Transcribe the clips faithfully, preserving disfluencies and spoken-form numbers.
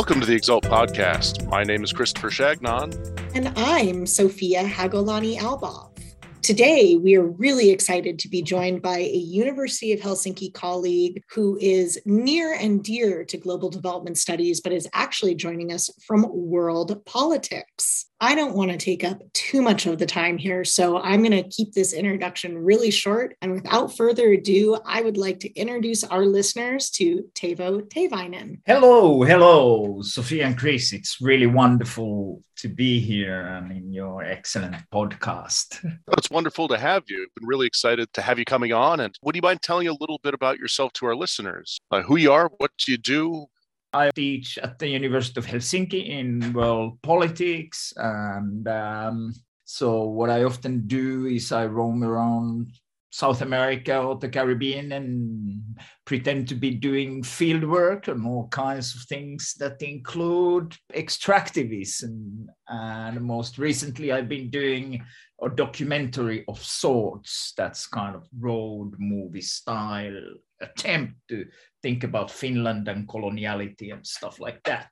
Welcome to the Exalt Podcast. My name is Christopher Shagnon. And I'm Sophia Hagolani-Albov. Today, we are really excited to be joined by a University of Helsinki colleague who is near and dear to global development studies, but is actually joining us from world politics. I don't want to take up too much of the time here, so I'm going to keep this introduction really short. And without further ado, I would like to introduce our listeners to Teivo Teivainen. Hello, hello, Sophia and Chris. It's really wonderful to be here and in your excellent podcast. Oh, it's wonderful to have you. I've been really excited to have you coming on. And would you mind telling a little bit about yourself to our listeners? Uh, who you are, what you do? I teach at the University of Helsinki in world politics. And um, so what I often do is I roam around South America or the Caribbean and pretend to be doing field work and all kinds of things that include extractivism. And most recently, I've been doing a documentary of sorts that's kind of road movie style attempt to think about Finland and coloniality and stuff like that.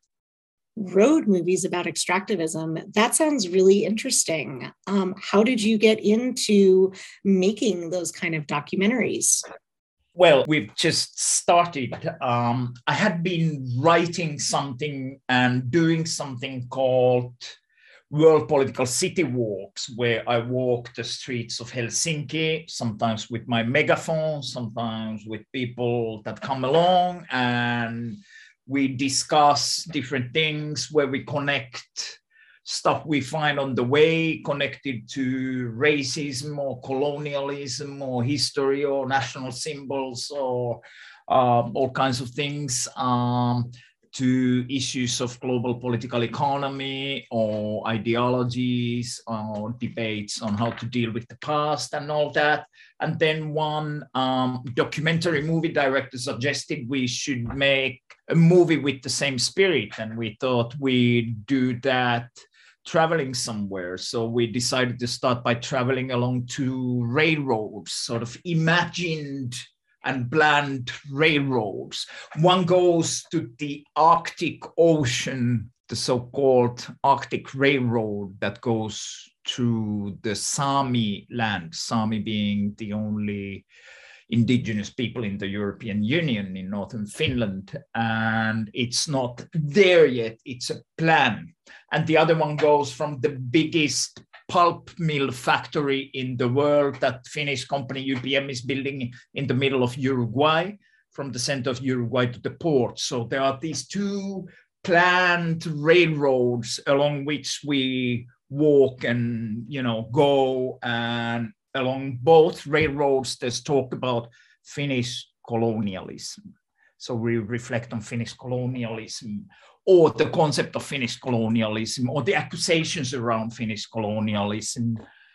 Road movies about extractivism. That sounds really interesting. Um, how did you get into making those kind of documentaries? Well, we've just started. Um, I had been writing something and doing something called World Political City Walks, where I walk the streets of Helsinki, sometimes with my megaphone, sometimes with people that come along, and we discuss different things where we connect stuff we find on the way connected to racism or colonialism or history or national symbols or um, all kinds of things, um, to issues of global political economy or ideologies or debates on how to deal with the past and all that. And then one um, documentary movie director suggested we should make a movie with the same spirit. And we thought we'd do that traveling somewhere. So we decided to start by traveling along two railroads, sort of imagined and planned railroads. One goes to the Arctic Ocean, the so-called Arctic Railroad that goes through the Sami land, Sami being the only indigenous people in the European Union in northern Finland. And it's not there yet, it's a plan. And the other one goes from the biggest pulp mill factory in the world that Finnish company U P M is building in the middle of Uruguay, from the center of Uruguay to the port. So there are these two planned railroads along which we walk and, you know, go, and along both railroads there's talk about Finnish colonialism. So we reflect on Finnish colonialism, or the concept of Finnish colonialism, or the accusations around Finnish colonialism,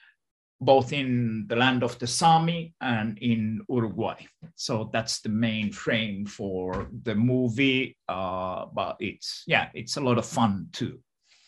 both in the land of the Sami and in Uruguay. So that's the main frame for the movie, uh, but it's, yeah, it's a lot of fun too,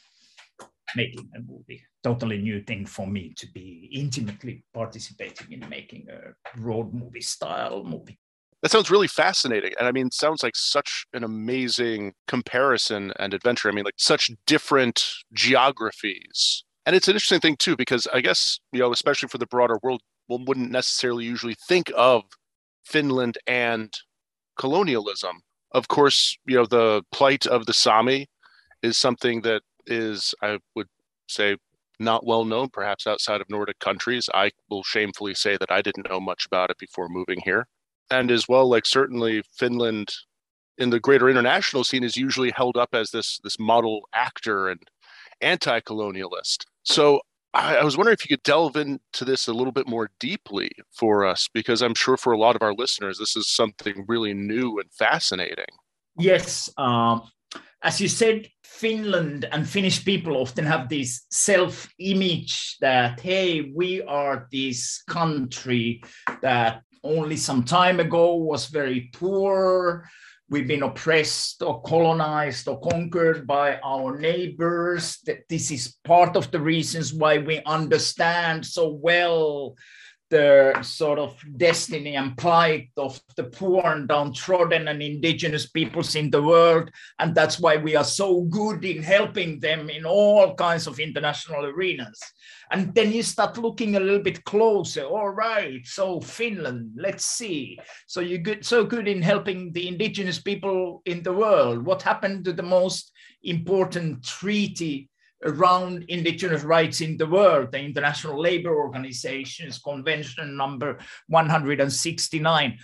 making a movie. Totally new thing for me to be intimately participating in making a road movie style movie. That sounds really fascinating. And I mean, sounds like such an amazing comparison and adventure. I mean, like such different geographies. And it's an interesting thing too, because I guess, you know, especially for the broader world, one wouldn't necessarily usually think of Finland and colonialism. Of course, you know, the plight of the Sami is something that is, I would say, not well known, perhaps outside of Nordic countries. I will shamefully say that I didn't know much about it before moving here. And as well, like certainly Finland in the greater international scene is usually held up as this, this model actor and anti-colonialist. So I, I was wondering if you could delve into this a little bit more deeply for us, because I'm sure for a lot of our listeners, this is something really new and fascinating. Yes. Um, as you said, Finland and Finnish people often have this self-image that, hey, we are this country that only some time ago was very poor. We've been oppressed or colonized or conquered by our neighbors. That this is part of the reasons why we understand so well the sort of destiny and plight of the poor and downtrodden and indigenous peoples in the world. And that's why we are so good in helping them in all kinds of international arenas. And then you start looking a little bit closer. All right, so Finland, let's see. So you're good, so good in helping the indigenous people in the world. What happened to the most important treaty around indigenous rights in the world, the International Labour Organization's convention number one hundred sixty-nine?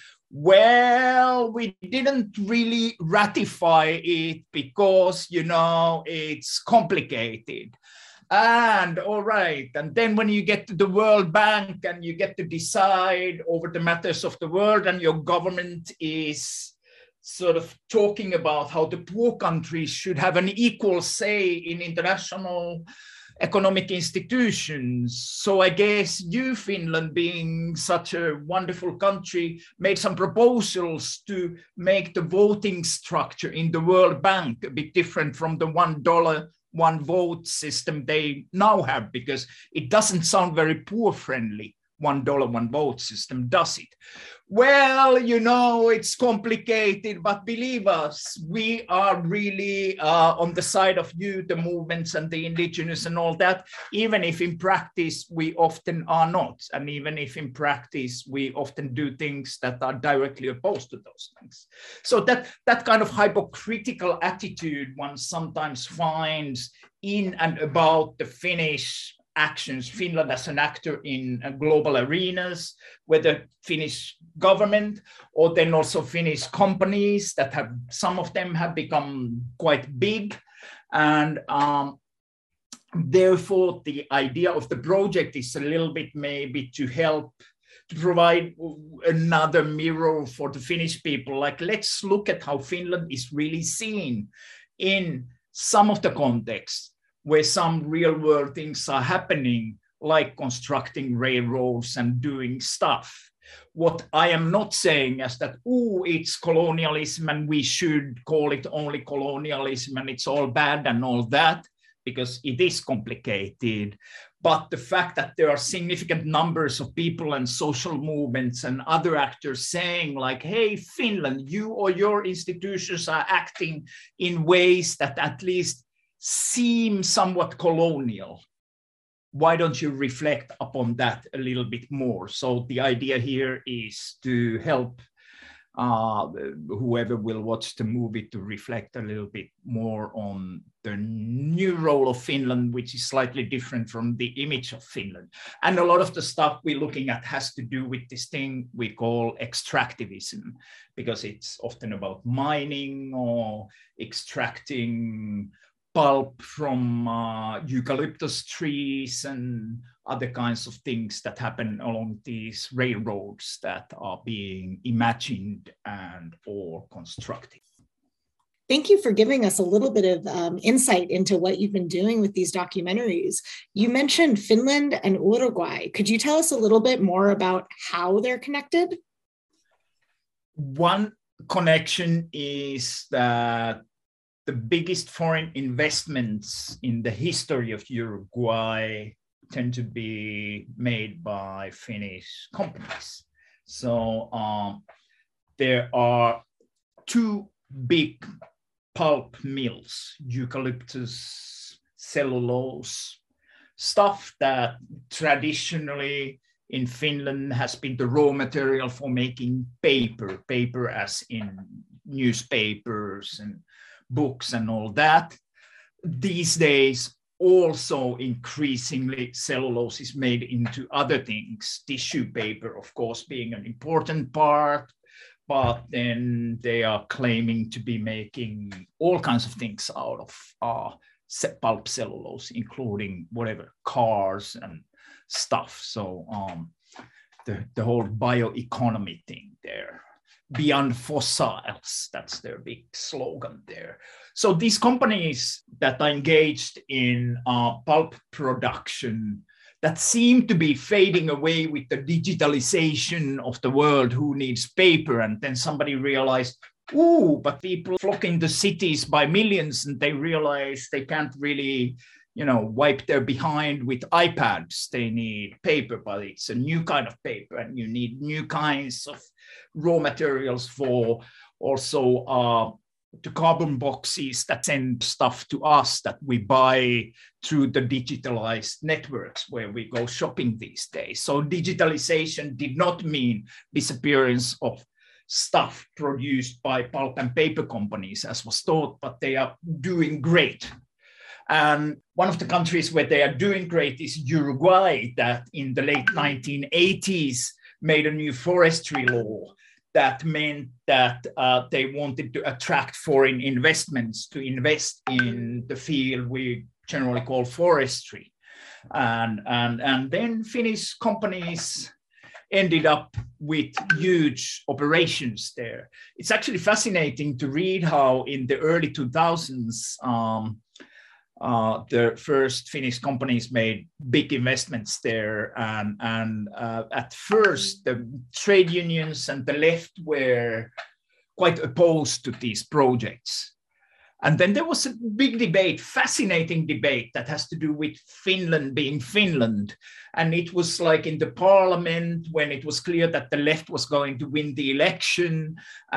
Well, we didn't really ratify it because, you know, it's complicated. And all right, and then when you get to the World Bank and you get to decide over the matters of the world, and your government is sort of talking about how the poor countries should have an equal say in international economic institutions. So I guess you, Finland, being such a wonderful country, made some proposals to make the voting structure in the World Bank a bit different from the one dollar, one vote system they now have, because it doesn't sound very poor friendly. One dollar, one vote system, does it? Well, you know, it's complicated, but believe us, we are really uh, on the side of you, the movements and the indigenous and all that, even if in practice we often are not. And even if in practice we often do things that are directly opposed to those things. So that, that kind of hypocritical attitude one sometimes finds in and about the Finnish actions, Finland as an actor in uh, global arenas, whether Finnish government or then also Finnish companies that have, some of them have become quite big. And um, therefore the idea of the project is a little bit maybe to help to provide another mirror for the Finnish people. Like, let's look at how Finland is really seen in some of the contexts where some real world things are happening, like constructing railroads and doing stuff. What I am not saying is that, oh, it's colonialism and we should call it only colonialism and it's all bad and all that, because it is complicated. But the fact that there are significant numbers of people and social movements and other actors saying like, hey, Finland, you or your institutions are acting in ways that at least seem somewhat colonial. Why don't you reflect upon that a little bit more? So the idea here is to help uh, whoever will watch the movie to reflect a little bit more on the new role of Finland, which is slightly different from the image of Finland. And a lot of the stuff we're looking at has to do with this thing we call extractivism, because it's often about mining or extracting pulp from uh, eucalyptus trees and other kinds of things that happen along these railroads that are being imagined and or constructed. Thank you for giving us a little bit of um, insight into what you've been doing with these documentaries. You mentioned Finland and Uruguay. Could you tell us a little bit more about how they're connected? One connection is that the biggest foreign investments in the history of Uruguay tend to be made by Finnish companies. So um, there are two big pulp mills, eucalyptus, cellulose, stuff that traditionally in Finland has been the raw material for making paper, paper as in newspapers and books and all that. These days, also increasingly cellulose is made into other things, tissue paper, of course, being an important part, but then they are claiming to be making all kinds of things out of uh, pulp cellulose, including whatever, cars and stuff. So um, the, the whole bioeconomy thing there. Beyond fossils, that's their big slogan there. So these companies that are engaged in uh, pulp production that seem to be fading away with the digitalization of the world, who needs paper? And then somebody realized, ooh, but people flock into cities by millions and they realize they can't really you know, wipe their behind with iPads. They need paper, but it's a new kind of paper, and you need new kinds of raw materials for also uh, the carbon boxes that send stuff to us that we buy through the digitalized networks where we go shopping these days. So digitalization did not mean disappearance of stuff produced by pulp and paper companies, as was thought, but they are doing great. And one of the countries where they are doing great is Uruguay, that in the late nineteen eighties made a new forestry law that meant that uh, they wanted to attract foreign investments to invest in the field we generally call forestry. And, and, and then Finnish companies ended up with huge operations there. It's actually fascinating to read how in the early two thousands, um, Uh, the first Finnish companies made big investments there. And, and uh, at first, the trade unions and the left were quite opposed to these projects. And then there was a big debate, fascinating debate that has to do with Finland being Finland. And it was like in the parliament when it was clear that the left was going to win the election,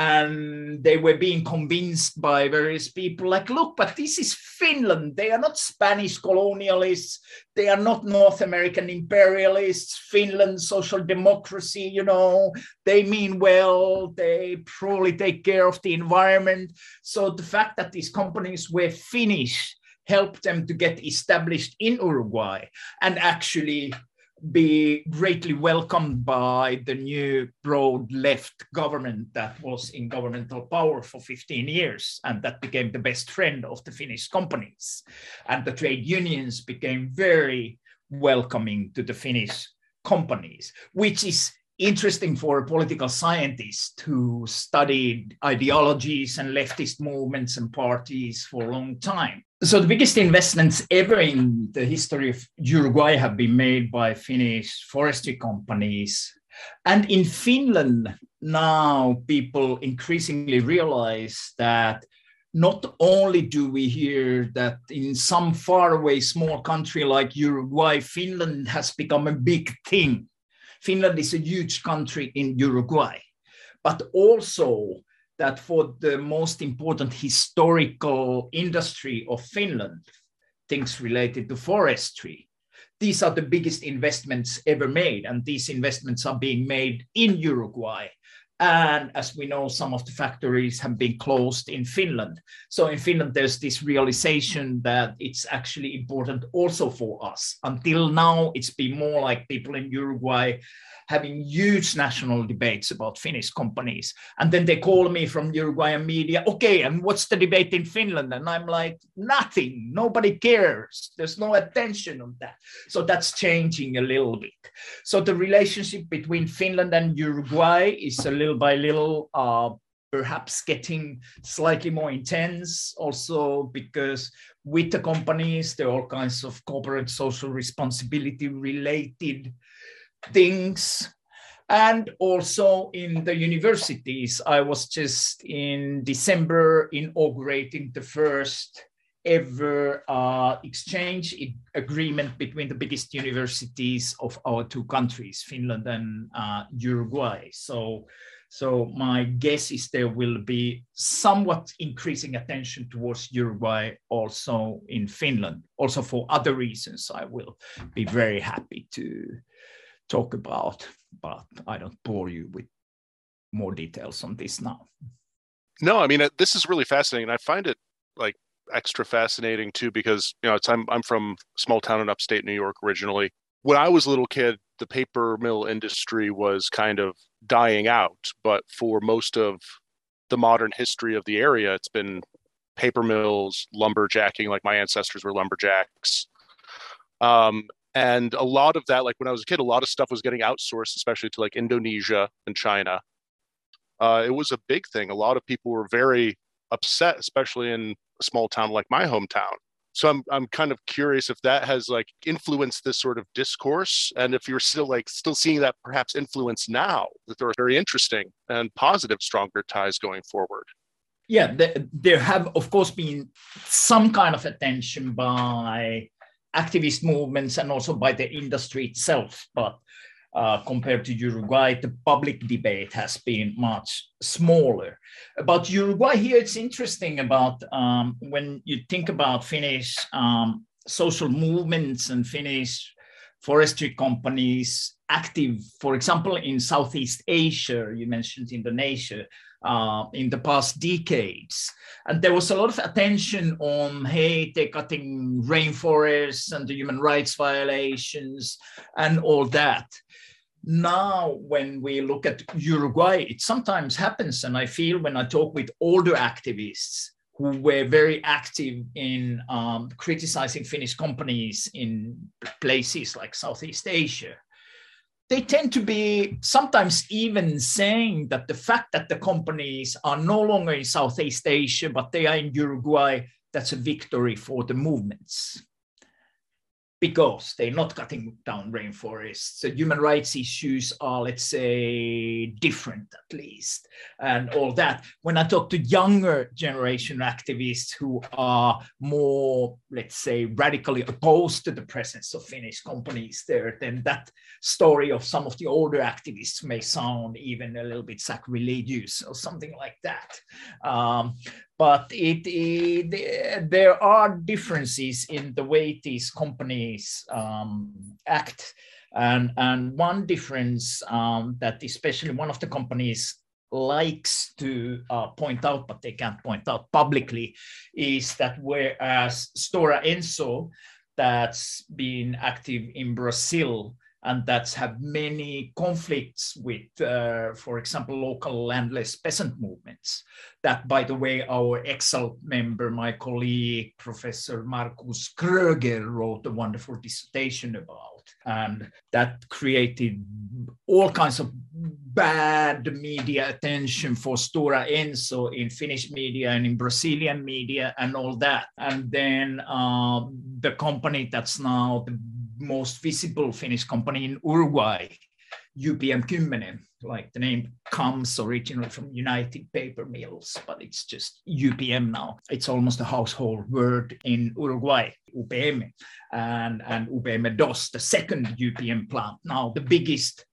and they were being convinced by various people like, look, but this is Finland. They are not Spanish colonialists. They are not North American imperialists. Finland, social democracy, you know, they mean well. They probably take care of the environment. So the fact that these companies were Finnish helped them to get established in Uruguay and actually be greatly welcomed by the new broad left government that was in governmental power for fifteen years, and that became the best friend of the Finnish companies. And the trade unions became very welcoming to the Finnish companies, which is interesting for a political scientist who studied ideologies and leftist movements and parties for a long time. So the biggest investments ever in the history of Uruguay have been made by Finnish forestry companies. And in Finland, now people increasingly realize that not only do we hear that in some faraway small country like Uruguay, Finland has become a big thing. Finland is a huge country in Uruguay, but also that for the most important historical industry of Finland, things related to forestry, these are the biggest investments ever made, and these investments are being made in Uruguay. And as we know, some of the factories have been closed in Finland. So in Finland, there's this realization that it's actually important also for us. Until now, it's been more like people in Uruguay having huge national debates about Finnish companies. And then they call me from Uruguayan media, okay, and what's the debate in Finland? And I'm like, nothing, nobody cares. There's no attention on that. So that's changing a little bit. So the relationship between Finland and Uruguay is a little by little uh, perhaps getting slightly more intense, also because with the companies, there are all kinds of corporate social responsibility related things. And also in the universities, I was just in December inaugurating the first ever uh, exchange agreement between the biggest universities of our two countries, Finland and uh, Uruguay. So, so my guess is there will be somewhat increasing attention towards Uruguay also in Finland. Also for other reasons, I will be very happy to talk about, but I don't bore you with more details on this now. No, I mean, this is really fascinating. And I find it like extra fascinating too, because, you know, it's, I'm, I'm from a small town in upstate New York originally. When I was a little kid, the paper mill industry was kind of dying out, but for most of the modern history of the area, it's been paper mills, lumberjacking, like my ancestors were lumberjacks. Um, And a lot of that, like when I was a kid, a lot of stuff was getting outsourced, especially to like Indonesia and China. Uh, it was a big thing. A lot of people were very upset, especially in a small town like my hometown. So I'm I'm kind of curious if that has like influenced this sort of discourse, and if you're still like still seeing that perhaps influence now, that there are very interesting and positive, stronger ties going forward. Yeah, there, there have of course been some kind of attention by activist movements and also by the industry itself. But uh, compared to Uruguay, the public debate has been much smaller. About Uruguay here, it's interesting about um, when you think about Finnish um, social movements and Finnish forestry companies active, for example, in Southeast Asia, you mentioned Indonesia, uh, in the past decades. And there was a lot of attention on, hey, they're cutting rainforests and the human rights violations and all that. Now, when we look at Uruguay, it sometimes happens, and I feel when I talk with older activists who were very active in um, criticizing Finnish companies in places like Southeast Asia, they tend to be sometimes even saying that the fact that the companies are no longer in Southeast Asia, but they are in Uruguay, that's a victory for the movements, because they're not cutting down rainforests. So human rights issues are, let's say, different at least, and all that. When I talk to younger generation activists who are more, let's say, radically opposed to the presence of Finnish companies there, then that story of some of the older activists may sound even a little bit sacrilegious or something like that. Um, But it, it, there are differences in the way these companies um, act. And, and one difference um, that especially one of the companies likes to uh, point out, but they can't point out publicly, is that whereas Stora Enso, that's been active in Brazil, and that's have many conflicts with, uh, for example, local landless peasant movements. That, by the way, our Excel member, my colleague, Professor Markus Kröger, wrote a wonderful dissertation about. And that created all kinds of bad media attention for Stora Enso in Finnish media and in Brazilian media and all that. And then uh, the company that's now the most visible Finnish company in Uruguay, U P M ten, like the name comes originally from United Paper Mills, but it's just U P M now. It's almost a household word in Uruguay, U P M, and, and U P M dos, the second U P M plant, now the biggest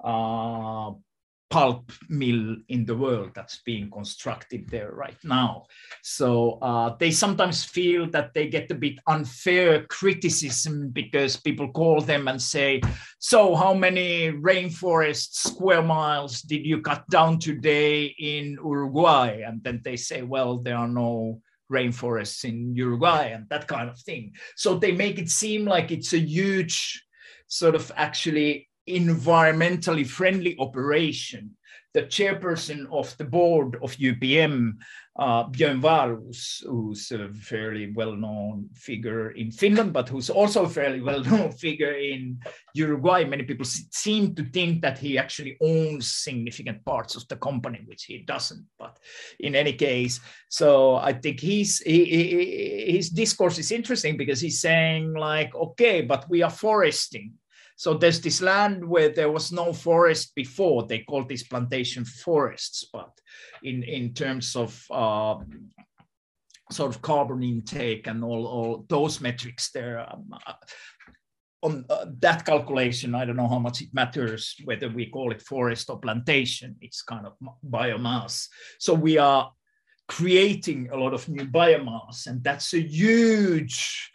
uh, pulp mill in the world that's being constructed there right now. So uh, they sometimes feel that they get a bit unfair criticism because people call them and say, so how many rainforest square miles did you cut down today in Uruguay? And then they say, well, there are no rainforests in Uruguay and that kind of thing. So they make it seem like it's a huge sort of actually environmentally friendly operation. The chairperson of the board of U P M, uh, Björn Wahlroos, who's a fairly well-known figure in Finland, but who's also a fairly well-known figure in Uruguay. Many people seem to think that he actually owns significant parts of the company, which he doesn't. But in any case, so I think he's, he, he, his discourse is interesting because he's saying like, okay, but we are foresting. So there's this land where there was no forest before. They call these plantation forests, but in, in terms of uh, sort of carbon intake and all, all those metrics there, um, uh, on uh, that calculation, I don't know how much it matters whether we call it forest or plantation. It's kind of biomass. So we are creating a lot of new biomass, and that's a huge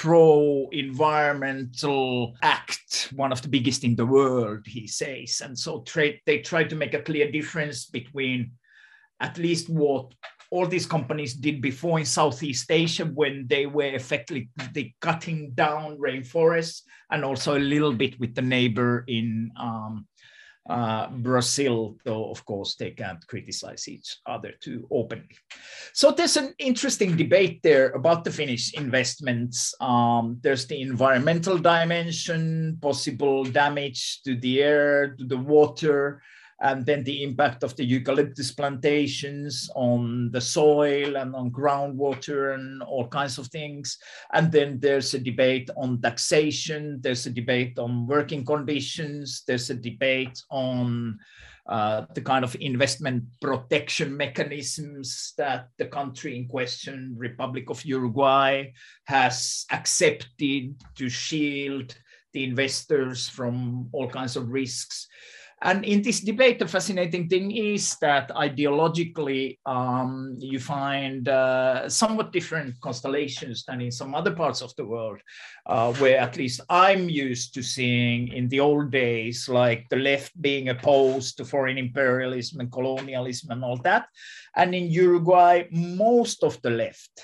pro-environmental act, one of the biggest in the world, he says. And so tra- they try to make a clear difference between at least what all these companies did before in Southeast Asia when they were effectively cutting down rainforests, and also a little bit with the neighbor in um, Uh, Brazil, though of course they can't criticize each other too openly. So there's an interesting debate there about the Finnish investments. Um, there's the environmental dimension, possible damage to the air, to the water, and then the impact of the eucalyptus plantations on the soil and on groundwater and all kinds of things. And then there's a debate on taxation, there's a debate on working conditions, there's a debate on uh, the kind of investment protection mechanisms that the country in question, Republic of Uruguay, has accepted to shield the investors from all kinds of risks. And in this debate, the fascinating thing is that ideologically, um, you find uh, somewhat different constellations than in some other parts of the world, uh, where at least I'm used to seeing in the old days, like the left being opposed to foreign imperialism and colonialism and all that. And in Uruguay, most of the left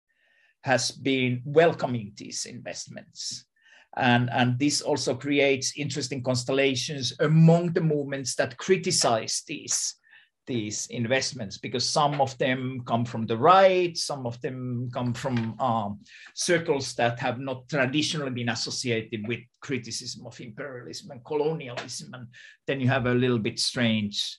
has been welcoming these investments. And, and this also creates interesting constellations among the movements that criticize these, these investments, because some of them come from the right, some of them come from um, circles that have not traditionally been associated with criticism of imperialism and colonialism. And then you have a little bit strange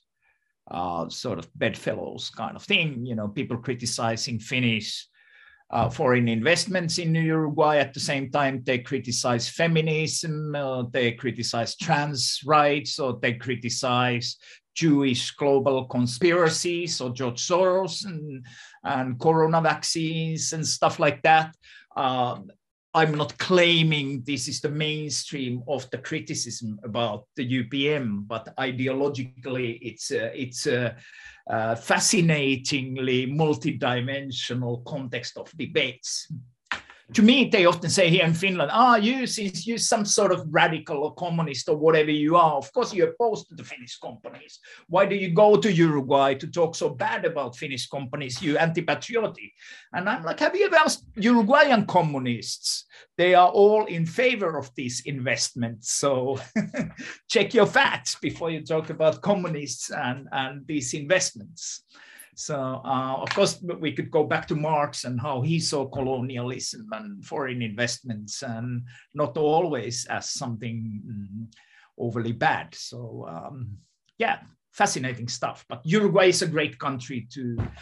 uh, sort of bedfellows kind of thing, you know, people criticizing Finnish Uh, foreign investments in Uruguay. At the same time, they criticize feminism, uh, they criticize trans rights, or they criticize Jewish global conspiracies, or George Soros and, and corona vaccines and stuff like that. Uh, I'm not claiming this is the mainstream of the criticism about the U P M, but ideologically, it's a, it's a, Uh, fascinatingly multidimensional context of debates. To me, they often say here in Finland, ah, you, since you're some sort of radical or communist or whatever you are, of course you're opposed to the Finnish companies. Why do you go to Uruguay to talk so bad about Finnish companies, you anti-patriotic? And I'm like, have you ever asked Uruguayan communists? They are all in favor of these investments. So check your facts before you talk about communists and, and these investments. So, uh, of course, we could go back to Marx and how he saw colonialism and foreign investments, and not always as something mm, overly bad. So, um, yeah, fascinating stuff. But Uruguay is a great country to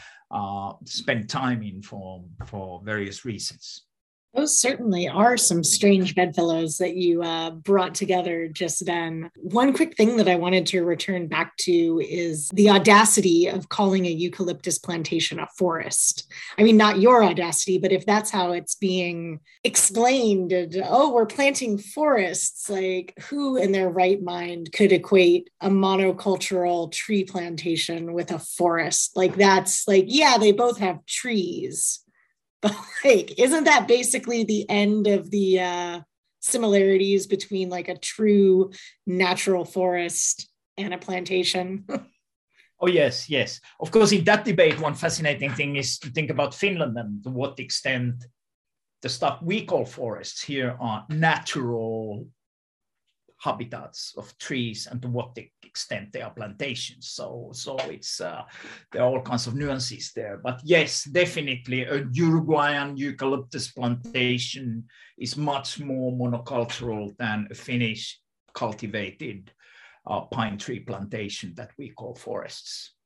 uh, spend time in for, for various reasons. Those certainly are some strange bedfellows that you uh, brought together just then. One quick thing that I wanted to return back to is the audacity of calling a eucalyptus plantation a forest. I mean, not your audacity, but if that's how it's being explained, and, oh, we're planting forests, like who in their right mind could equate a monocultural tree plantation with a forest? Like that's like, yeah, they both have trees. But like, isn't that basically the end of the uh, similarities between like a true natural forest and a plantation? Oh, yes, yes. Of course, in that debate, one fascinating thing is to think about Finland and to what extent the stuff we call forests here are natural habitats of trees and to what extent they are plantations. So, so it's uh, there are all kinds of nuances there. But yes, definitely a Uruguayan eucalyptus plantation is much more monocultural than a Finnish cultivated uh, pine tree plantation that we call forests.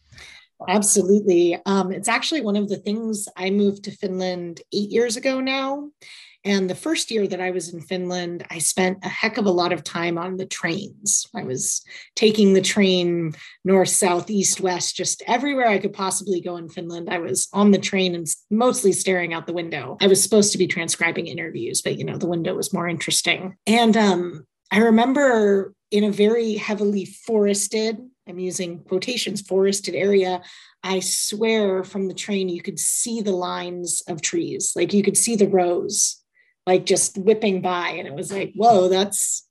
Absolutely. Um, it's actually one of the things. I moved to Finland eight years ago now. And the first year that I was in Finland, I spent a heck of a lot of time on the trains. I was taking the train north, south, east, west, just everywhere I could possibly go in Finland. I was on the train and mostly staring out the window. I was supposed to be transcribing interviews, but, you know, the window was more interesting. And um, I remember in a very heavily forested, I'm using quotations, forested area, I swear from the train, you could see the lines of trees. Like you could see the rows, like just whipping by. And it was like, whoa, that's,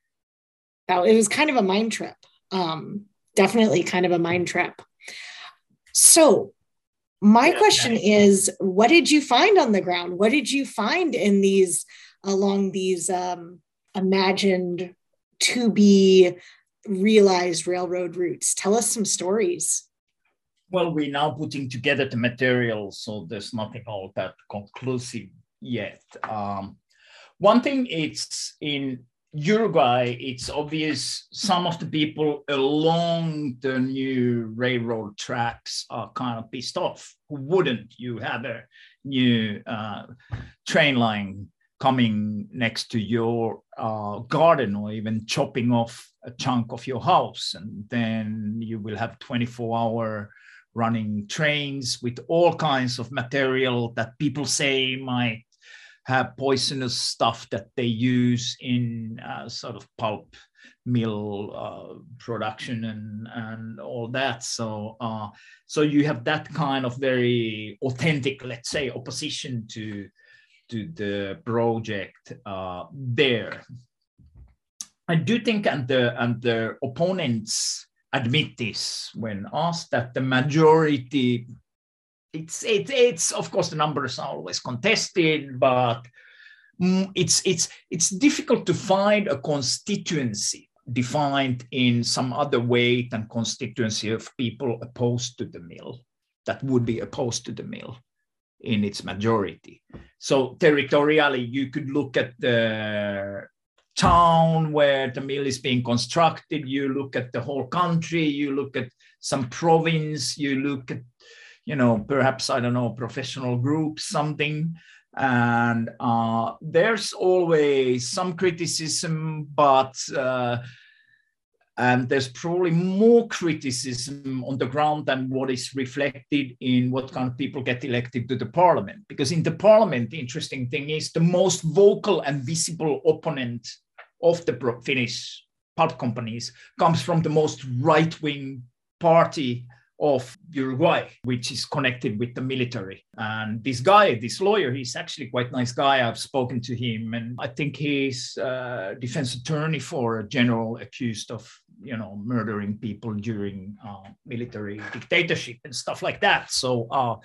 that, it was kind of a mind trip. Um, definitely kind of a mind trip. So my question is, what did you find on the ground? What did you find in these, along these um, imagined to be realized railroad routes? Tell us some stories. Well, we're now putting together the material, so there's nothing all that conclusive yet. Um, one thing is in Uruguay, it's obvious some of the people along the new railroad tracks are kind of pissed off. Who wouldn't? You have a new uh, train line coming next to your uh, garden, or even chopping off a chunk of your house. And then you will have twenty-four hour running trains with all kinds of material that people say might have poisonous stuff that they use in uh, sort of pulp mill uh, production and, and all that. So, uh, so you have that kind of very authentic, let's say, opposition to, to the project uh, there. I do think, and the, and the opponents admit this when asked, that the majority, It's, it, it's, of course, the numbers are always contested, but it's, it's, it's difficult to find a constituency defined in some other way than constituency of people opposed to the mill, that would be opposed to the mill in its majority. So territorially, you could look at the town where the mill is being constructed, you look at the whole country, you look at some province, you look at, you know, perhaps, I don't know, professional groups, something. And uh, there's always some criticism, but, uh, and there's probably more criticism on the ground than what is reflected in what kind of people get elected to the parliament. Because in the parliament, the interesting thing is the most vocal and visible opponent of the Finnish pulp companies comes from the most right-wing party of Uruguay, which is connected with the military. And this guy, this lawyer, he's actually quite a nice guy. I've spoken to him, and I think he's a defense attorney for a general accused of, you know, murdering people during uh, military dictatorship and stuff like that. So, uh,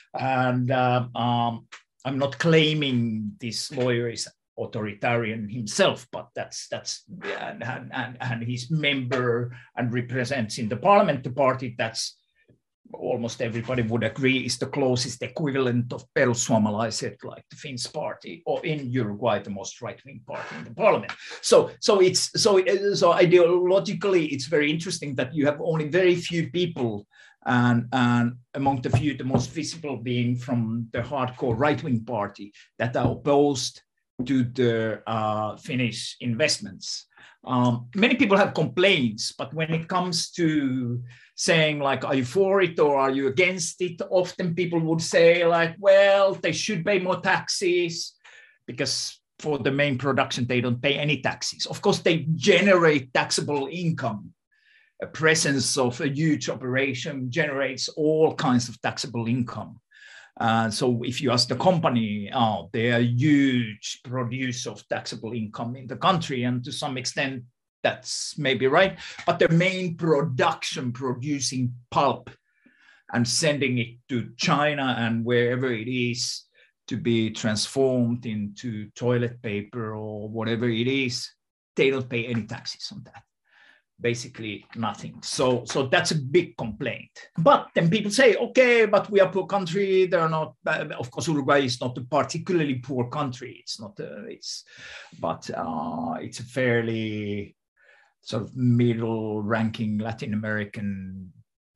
and uh, um, I'm not claiming this lawyer is authoritarian himself, but that's that's and, and, and his member and represents in the parliament the party that's almost everybody would agree is the closest equivalent of Perussuomalaiset, like the Finns party, or in Uruguay the most right-wing party in the parliament. So so it's so so ideologically it's very interesting that you have only very few people, and and among the few the most visible being from the hardcore right-wing party, that are opposed to the uh, Finnish investments. Um, many people have complaints, but when it comes to saying like, are you for it or are you against it? Often people would say like, well, they should pay more taxes because for the main production, they don't pay any taxes. Of course, they generate taxable income. A presence of a huge operation generates all kinds of taxable income. Uh, so if you ask the company, oh, they are a huge producer of taxable income in the country, and to some extent that's maybe right, but the main production producing pulp and sending it to China and wherever it is to be transformed into toilet paper or whatever it is, they don't pay any taxes on that. Basically nothing. So, so that's a big complaint. But then people say, okay, but we are a poor country. They're not. Of course, Uruguay is not a particularly poor country. It's not. A, it's, but uh, it's a fairly sort of middle-ranking Latin American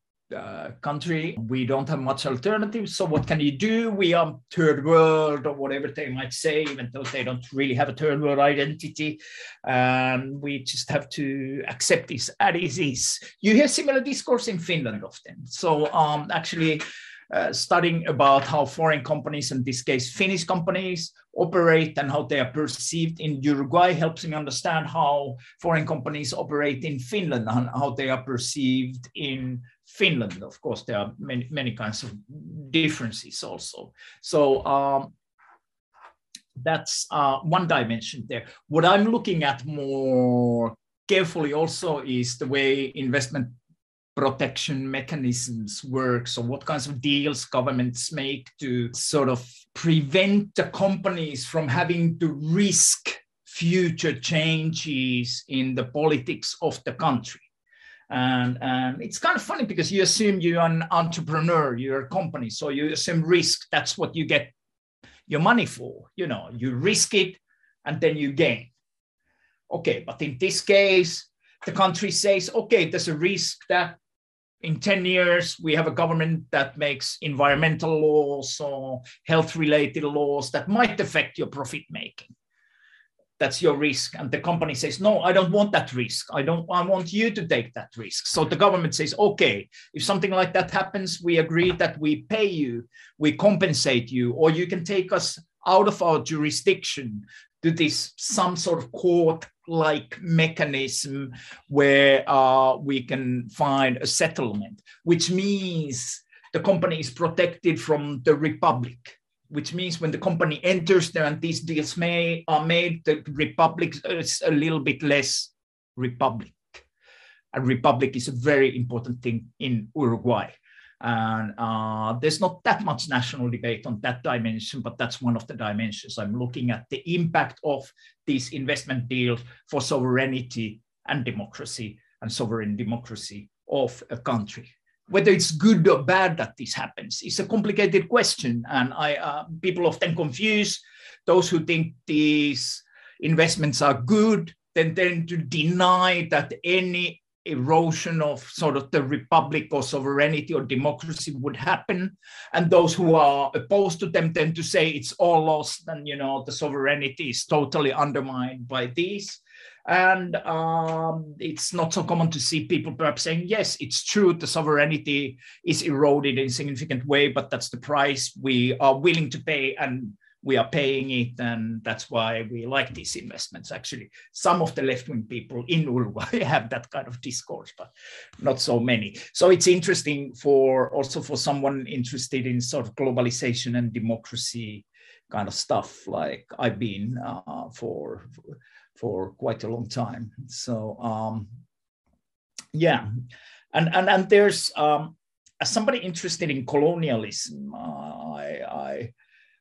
uh, country. We don't have much alternatives. So what can you do? We are third world or whatever they might say, even though they don't really have a third world identity. And we just have to accept this as it is. You hear similar discourse in Finland often. So um, actually uh, studying about how foreign companies, in this case Finnish companies, operate and how they are perceived in Uruguay helps me understand how foreign companies operate in Finland and how they are perceived in Finland. Of course, there are many, many kinds of differences also. So um, that's uh, one dimension there. What I'm looking at more carefully also is the way investment protection mechanisms work. So what kinds of deals governments make to sort of prevent the companies from having to risk future changes in the politics of the country. And, and it's kind of funny because you assume you're an entrepreneur, you're a company, so you assume risk, that's what you get your money for. You know, you risk it and then you gain. Okay, but in this case, the country says, okay, there's a risk that in ten years, we have a government that makes environmental laws or health-related laws that might affect your profit making. That's your risk. And the company says, no, I don't want that risk. I don't, I want you to take that risk. So the government says, okay, if something like that happens, we agree that we pay you, we compensate you, or you can take us out of our jurisdiction to this some sort of court-like mechanism where uh, we can find a settlement, which means the company is protected from the republic, which means when the company enters there and these deals may, are made, the republic is a little bit less republic. A republic is a very important thing in Uruguay. And uh, there's not that much national debate on that dimension, but that's one of the dimensions. I'm looking at the impact of these investment deals for sovereignty and democracy and sovereign democracy of a country. Whether it's good or bad that this happens is a complicated question. And I, uh, people often confuse those who think these investments are good, then tend to deny that any erosion of sort of the republic or sovereignty or democracy would happen. And those who are opposed to them tend to say it's all lost and, you know, the sovereignty is totally undermined by these. And um, it's not so common to see people perhaps saying, yes, it's true, the sovereignty is eroded in a significant way, but that's the price we are willing to pay and we are paying it, and that's why we like these investments. Actually, some of the left-wing people in Uruguay have that kind of discourse, but not so many. So it's interesting for also for someone interested in sort of globalization and democracy kind of stuff, like I've been uh, for, for quite a long time. So um, yeah, and, and, and there's, um, as somebody interested in colonialism, uh, I, I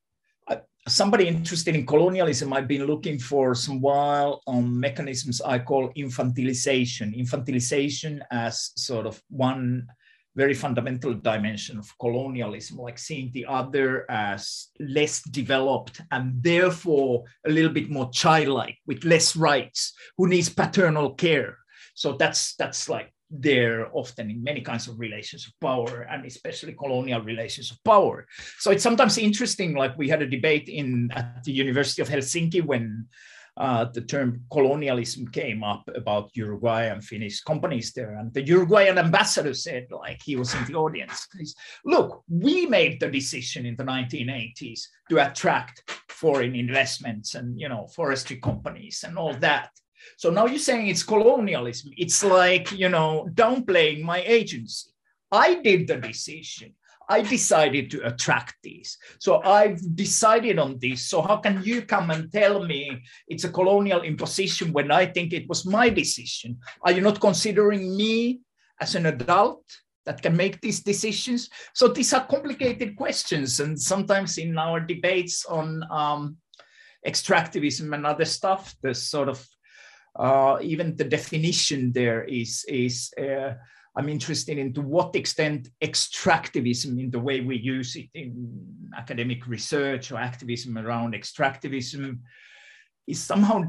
Somebody interested in colonialism, I've been looking for some while on mechanisms I call infantilization. Infantilization as sort of one very fundamental dimension of colonialism, like seeing the other as less developed and therefore a little bit more childlike, with less rights, who needs paternal care. So that's, that's like there often in many kinds of relations of power, and especially colonial relations of power. So it's sometimes interesting, like we had a debate in at the University of Helsinki when uh, the term colonialism came up about Uruguay and Finnish companies there. And the Uruguayan ambassador said, like he was in the audience, he's, look, we made the decision in the nineteen eighties to attract foreign investments and, you know, forestry companies and all that. So now you're saying it's colonialism. It's like, you know, downplaying my agency. I did the decision. I decided to attract these. So I've decided on this. So how can you come and tell me it's a colonial imposition when I think it was my decision? Are you not considering me as an adult that can make these decisions? So these are complicated questions. And sometimes in our debates on um, extractivism and other stuff, there's sort of Uh, even the definition there is, is uh, I'm interested in to what extent extractivism in the way we use it in academic research or activism around extractivism is somehow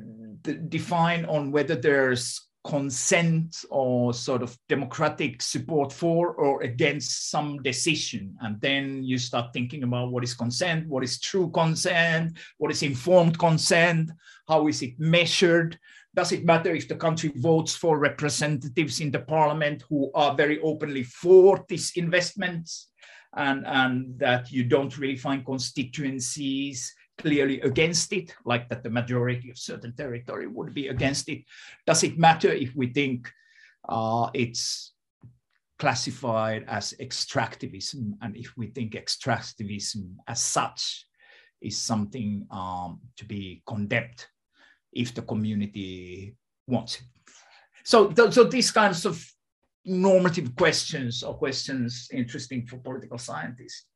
defined on whether there's consent or sort of democratic support for or against some decision. And then you start thinking about what is consent, what is true consent, what is informed consent, how is it measured? Does it matter if the country votes for representatives in the parliament who are very openly for these investments, and, and that you don't really find constituencies clearly against it, like that the majority of certain territory would be against it? Does it matter if we think uh, it's classified as extractivism, and if we think extractivism as such is something um, to be condemned if the community wants it? So, th so these kinds of normative questions or questions interesting for political scientists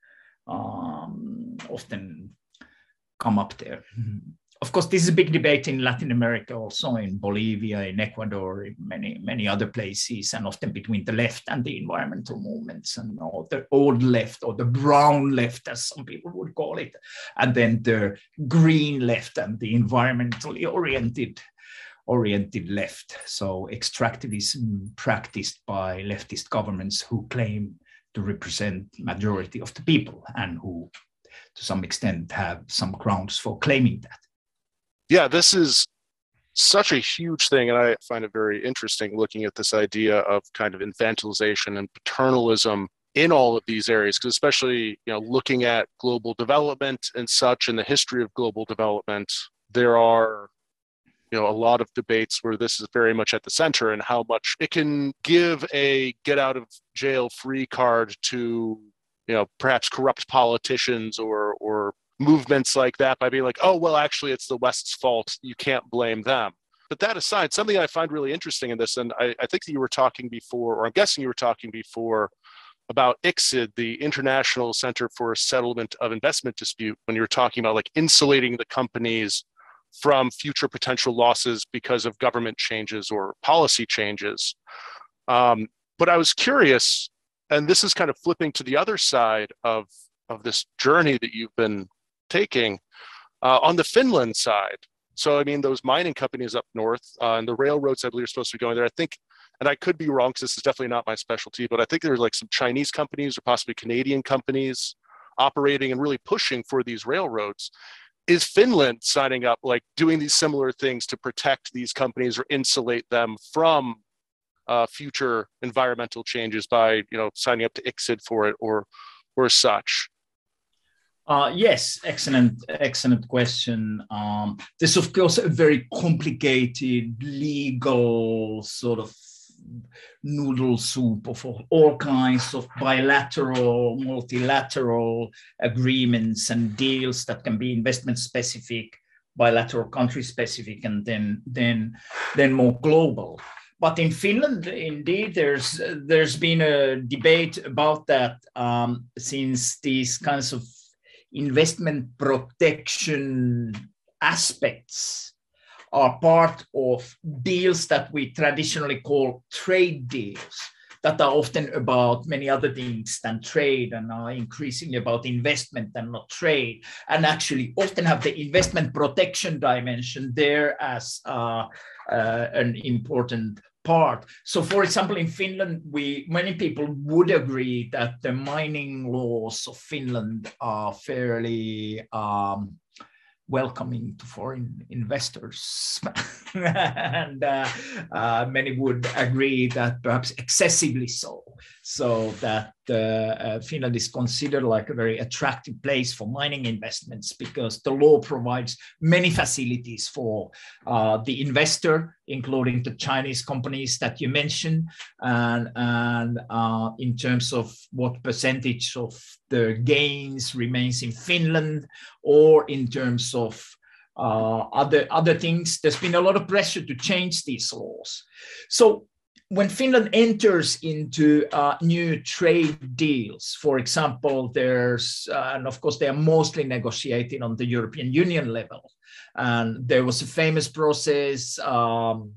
um, often come up there. Of course, this is a big debate in Latin America, also in Bolivia, in Ecuador, in many, many other places, and often between the left and the environmental movements, and all the old left or the brown left, as some people would call it, and then the green left and the environmentally oriented oriented left. So extractivism practiced by leftist governments who claim to represent majority of the people and who to some extent have some grounds for claiming that. Yeah, this is such a huge thing. And I find it very interesting looking at this idea of kind of infantilization and paternalism in all of these areas, because especially, you know, looking at global development and such in the history of global development, there are, you know, a lot of debates where this is very much at the center and how much it can give a get out of jail free card to, you know, perhaps corrupt politicians or or movements like that by being like, oh, well, actually, it's the West's fault. You can't blame them. But that aside, something I find really interesting in this, and I, I think that you were talking before, or I'm guessing you were talking before about I C S I D, the International Center for Settlement of Investment Dispute, when you were talking about like insulating the companies from future potential losses because of government changes or policy changes. Um, but I was curious, and this is kind of flipping to the other side of, of this journey that you've been taking uh, on the Finland side. So, I mean, those mining companies up north uh, and the railroads, I believe, are supposed to be going there. I think, and I could be wrong because this is definitely not my specialty, but I think there's like some Chinese companies or possibly Canadian companies operating and really pushing for these railroads. Is Finland signing up, like doing these similar things to protect these companies or insulate them from uh, future environmental changes by, you know, signing up to I C S I D for it or or such? Uh, yes, excellent, excellent question. Um, this, of course, a very complicated legal sort of noodle soup of all kinds of bilateral, multilateral agreements and deals that can be investment specific, bilateral country specific, and then then then more global. But in Finland, indeed, there's there's been a debate about that um, since these kinds of investment protection aspects are part of deals that we traditionally call trade deals, that are often about many other things than trade and are increasingly about investment and not trade, and actually often have the investment protection dimension there as uh, uh, an important part. So, for example, in Finland, we many people would agree that the mining laws of Finland are fairly um, welcoming to foreign investors. and uh, uh, many would agree that perhaps excessively so, so that uh, uh, Finland is considered like a very attractive place for mining investments because the law provides many facilities for uh, the investor, including the Chinese companies that you mentioned, and, and uh, in terms of what percentage of the gains remains in Finland, or in terms of uh, other, other things. There's been a lot of pressure to change these laws. So when Finland enters into uh, new trade deals, for example, there's, uh, and of course they are mostly negotiated on the European Union level. And there was a famous process um,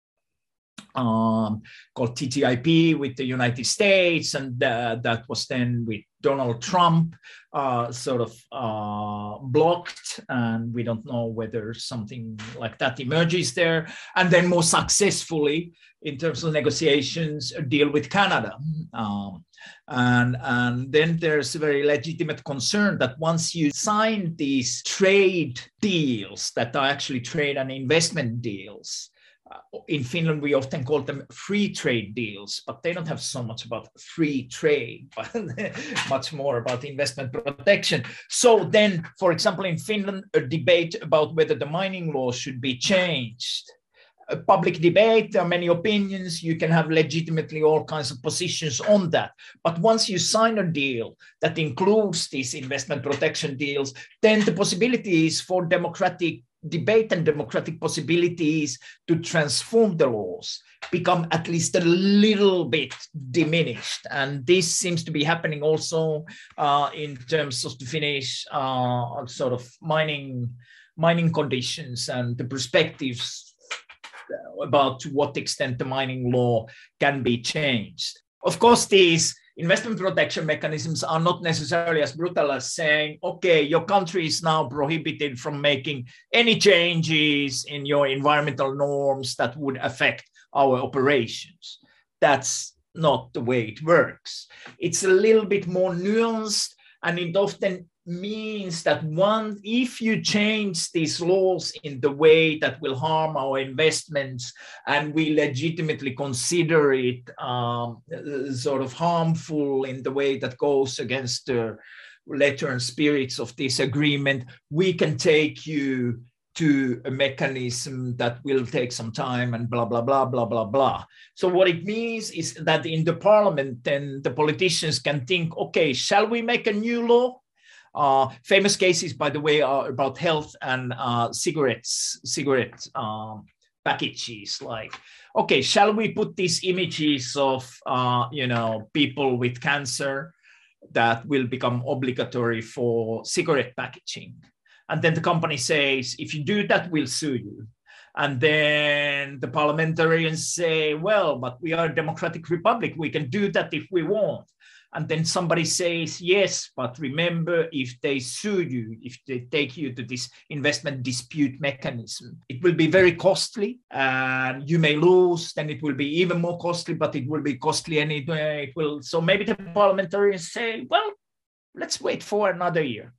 um, called T T I P with the United States, and uh, that was then with Donald Trump uh, sort of uh, blocked, and we don't know whether something like that emerges there. And then more successfully, in terms of negotiations, a deal with Canada. Um, and, and then there's a very legitimate concern that once you sign these trade deals that are actually trade and investment deals, Uh, in Finland, we often call them free trade deals, but they don't have so much about free trade, but much more about investment protection. So then, for example, in Finland, a debate about whether the mining law should be changed. A public debate, there are many opinions, you can have legitimately all kinds of positions on that. But once you sign a deal that includes these investment protection deals, then the possibilities for democratic debate and democratic possibilities to transform the laws become at least a little bit diminished. And this seems to be happening also uh, in terms of the Finnish uh, sort of mining, mining conditions and the perspectives about to what extent the mining law can be changed. Of course, these investment protection mechanisms are not necessarily as brutal as saying, okay, your country is now prohibited from making any changes in your environmental norms that would affect our operations. That's not the way it works. It's a little bit more nuanced, and it often means that one, if you change these laws in the way that will harm our investments and we legitimately consider it um, sort of harmful in the way that goes against the letter and spirits of this agreement, we can take you to a mechanism that will take some time and blah, blah, blah, blah, blah, blah. So what it means is that in the parliament, then the politicians can think, okay, shall we make a new law? Uh, famous cases, by the way, are about health and uh, cigarettes, cigarette um, packages. Like, okay, shall we put these images of, uh, you know, people with cancer that will become obligatory for cigarette packaging? And then the company says, if you do that, we'll sue you. And then the parliamentarians say, well, but we are a democratic republic. We can do that if we want. And then somebody says, yes, but remember, if they sue you, if they take you to this investment dispute mechanism, it will be very costly and you may lose, then it will be even more costly, but it will be costly anyway. It will. So maybe the parliamentarians say, well, let's wait for another year.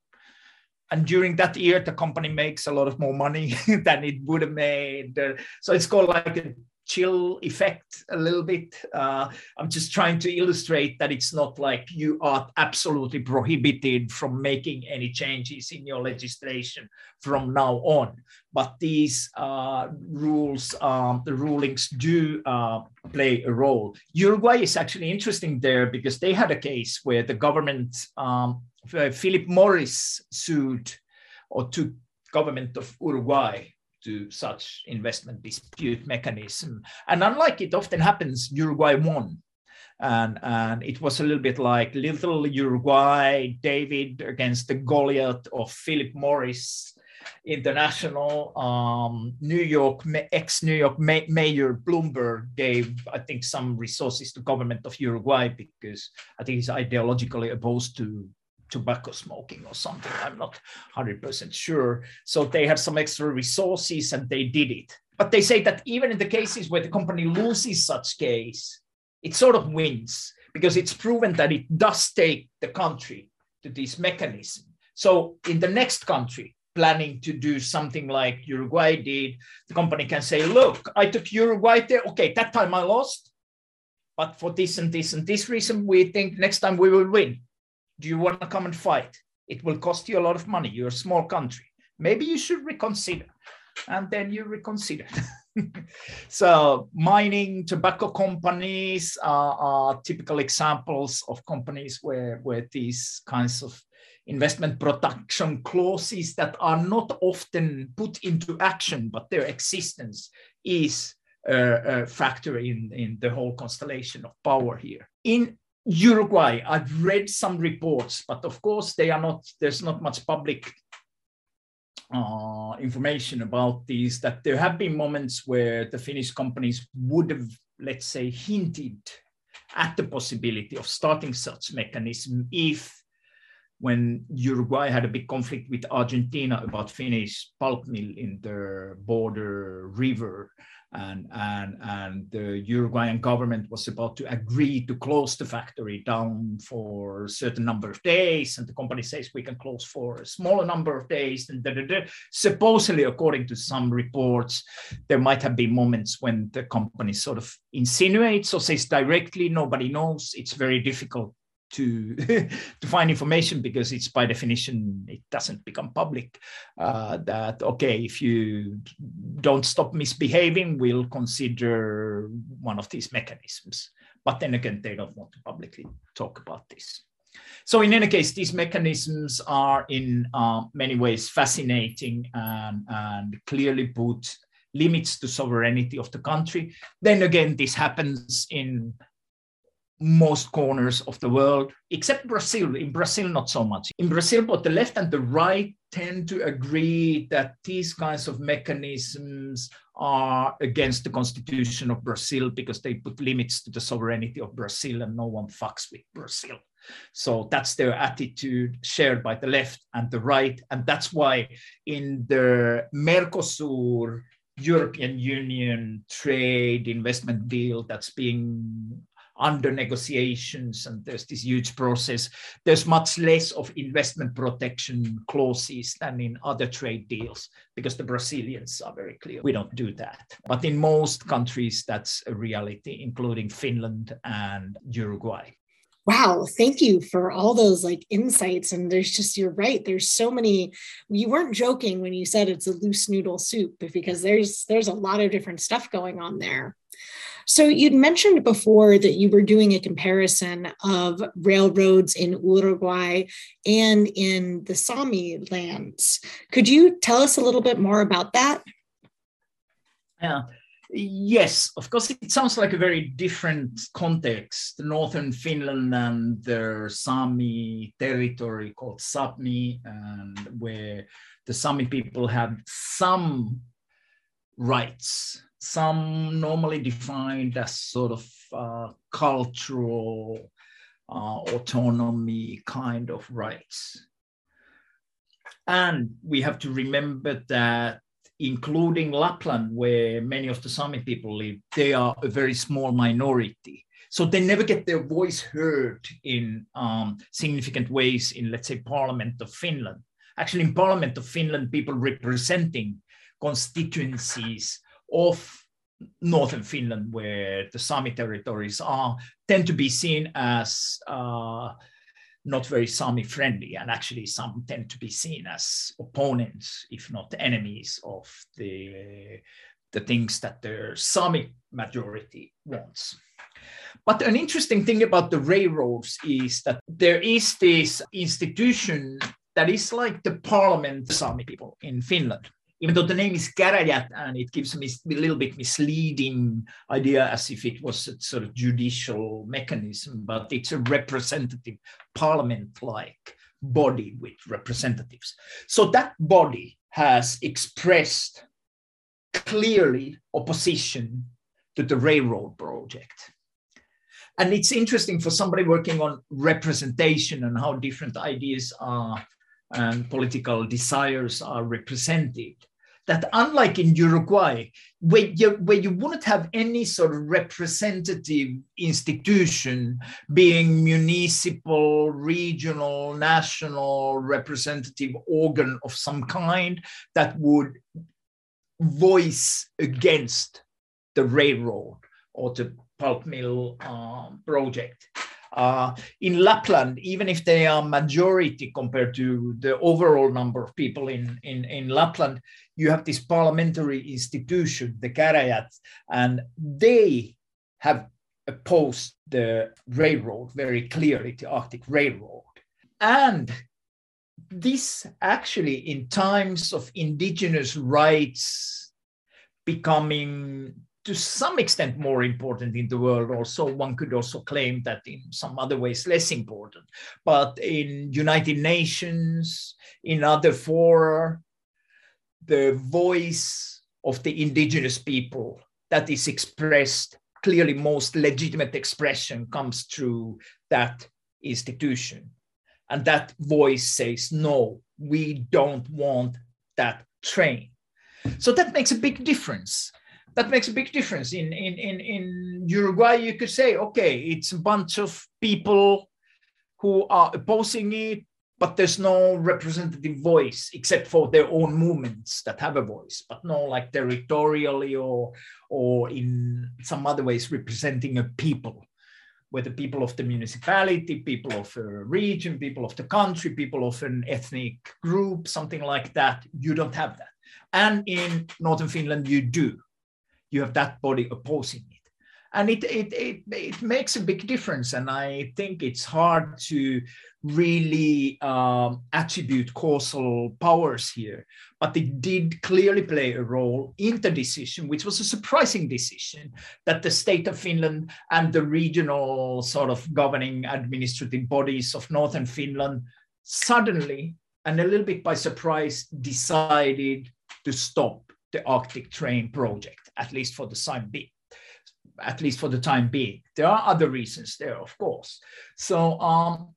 And during that year, the company makes a lot of more money than it would have made. So it's called like a chill effect a little bit. Uh, I'm just trying to illustrate that it's not like you are absolutely prohibited from making any changes in your legislation from now on. But these uh, rules, um, the rulings do uh, play a role. Uruguay is actually interesting there because they had a case where the government, um, Philip Morris sued or took government of Uruguay to such investment dispute mechanism. And unlike it often happens, Uruguay won. And, and it was a little bit like little Uruguay, David against the Goliath of Philip Morris International. Um, New York, ex-New York Mayor Bloomberg gave, I think, some resources to government of Uruguay because I think he's ideologically opposed to tobacco smoking or something. I'm not one hundred percent sure. So they had some extra resources and they did it. But they say that even in the cases where the company loses such case, it sort of wins because it's proven that it does take the country to this mechanism. So in the next country planning to do something like Uruguay did, the company can say, look, I took Uruguay there. Okay, that time I lost, but for this and this and this reason, we think next time we will win. Do you want to come and fight? It will cost you a lot of money. You're a small country. Maybe you should reconsider. And then you reconsider. So mining, tobacco companies are, are typical examples of companies where, where these kinds of investment protection clauses that are not often put into action, but their existence is a, a factor in, in the whole constellation of power here. In Uruguay, I've read some reports, but of course they are not, there's not much public uh, information about these, that there have been moments where the Finnish companies would have, let's say, hinted at the possibility of starting such mechanism if, when Uruguay had a big conflict with Argentina about Finnish pulp mill in the border river, and, and, and the Uruguayan government was about to agree to close the factory down for a certain number of days, and the company says we can close for a smaller number of days. And da, da, da. Supposedly, according to some reports, there might have been moments when the company sort of insinuates or says directly, nobody knows. It's very difficult to to find information because it's by definition it doesn't become public, uh, that okay, if you don't stop misbehaving, we'll consider one of these mechanisms. But then again, they don't want to publicly talk about this. So in any case, these mechanisms are in uh, many ways fascinating and, and clearly put limits to sovereignty of the country. Then again, this happens in most corners of the world, except Brazil. In Brazil, not so much. In Brazil, both the left and the right tend to agree that these kinds of mechanisms are against the constitution of Brazil because they put limits to the sovereignty of Brazil and no one fucks with Brazil. So that's their attitude shared by the left and the right. And that's why in the Mercosur European Union trade investment deal that's being under negotiations, and there's this huge process, there's much less of investment protection clauses than in other trade deals, because the Brazilians are very clear, we don't do that. But in most countries, that's a reality, including Finland and Uruguay. Wow, thank you for all those like insights. And there's just, you're right, there's so many, you weren't joking when you said it's a loose noodle soup, because there's there's a lot of different stuff going on there. So you'd mentioned before that you were doing a comparison of railroads in Uruguay and in the Sami lands. Could you tell us a little bit more about that? Yeah. Yes, of course, it sounds like a very different context. Northern Finland and their Sami territory called Sapmi, and where the Sami people have some rights, some normally defined as sort of uh, cultural uh, autonomy kind of rights. And we have to remember that including Lapland, where many of the Sami people live, they are a very small minority. So they never get their voice heard in um, significant ways in, let's say, Parliament of Finland. Actually, in Parliament of Finland, people representing constituencies of Northern Finland, where the Sami territories are, tend to be seen as uh, not very Sami friendly, and actually some tend to be seen as opponents, if not enemies, of the, the things that the Sami majority wants. But an interesting thing about the railroads is that there is this institution that is like the parliament of Sami people in Finland. Even though the name is Käräjät, and it gives me a little bit misleading idea as if it was a sort of judicial mechanism, but it's a representative parliament-like body with representatives. So that body has expressed clearly opposition to the railroad project. And it's interesting for somebody working on representation and how different ideas are and political desires are represented, that unlike in Uruguay, where you, where you wouldn't have any sort of representative institution being municipal, regional, national representative organ of some kind that would voice against the railroad or the pulp mill uh, project. Uh, in Lapland, even if they are majority compared to the overall number of people in, in, in Lapland, you have this parliamentary institution, the Käräjät, and they have opposed the railroad very clearly, the Arctic Railroad. And this actually, in times of indigenous rights becoming to some extent more important in the world, also one could also claim that in some other ways less important. But in United Nations, in other fora, the voice of the indigenous people that is expressed, clearly most legitimate expression comes through that institution. And that voice says, no, we don't want that train. So that makes a big difference. That makes a big difference. In, in, in, in Uruguay, you could say, okay, it's a bunch of people who are opposing it, but there's no representative voice except for their own movements that have a voice, but no like territorially or, or in some other ways representing a people, whether people of the municipality, people of a region, people of the country, people of an ethnic group, something like that. You don't have that. And in Northern Finland, you do. You have that body opposing it. And it, it, it, it makes a big difference. And I think it's hard to really um, attribute causal powers here. But it did clearly play a role in the decision, which was a surprising decision, that the state of Finland and the regional sort of governing administrative bodies of Northern Finland suddenly and a little bit by surprise, decided to stop the Arctic Train project, at least for the time being. At least for the time being. There are other reasons there, of course. So, um,